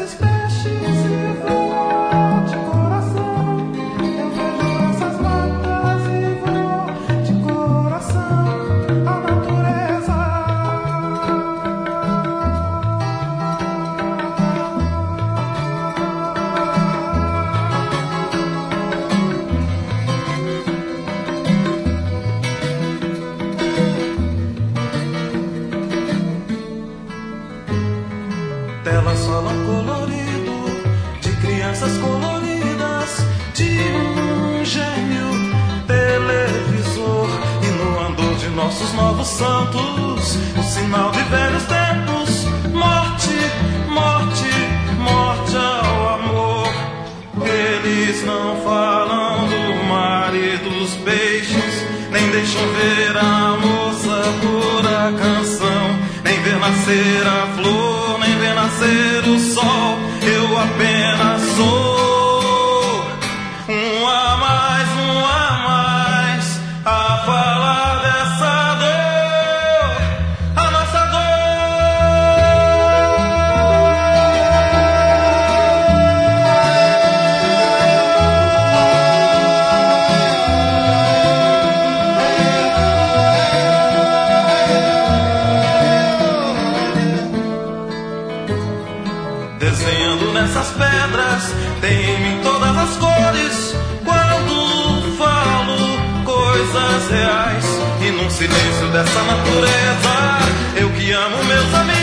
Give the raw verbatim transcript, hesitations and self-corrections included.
esses peixes e vou de coração. Eu vejo essas matas e vou de coração. A natureza. Telas falam colorido de crianças coloridas, de um gênio televisor. E no andor de nossos novos santos, o sinal de velhos tempos. Morte, morte, morte ao amor. Eles não falam do mar e dos peixes, nem deixam ver a moça pura canção, nem ver nascer a flor, nem ver nascer o sol. Eu apenas sou um a mais, um a mais, a falar dessa dor, a nossa dor. Desenhando nessas pedras, tem em mim todas as cores. Quando falo coisas reais, e num silêncio dessa natureza, eu que amo meus amigos.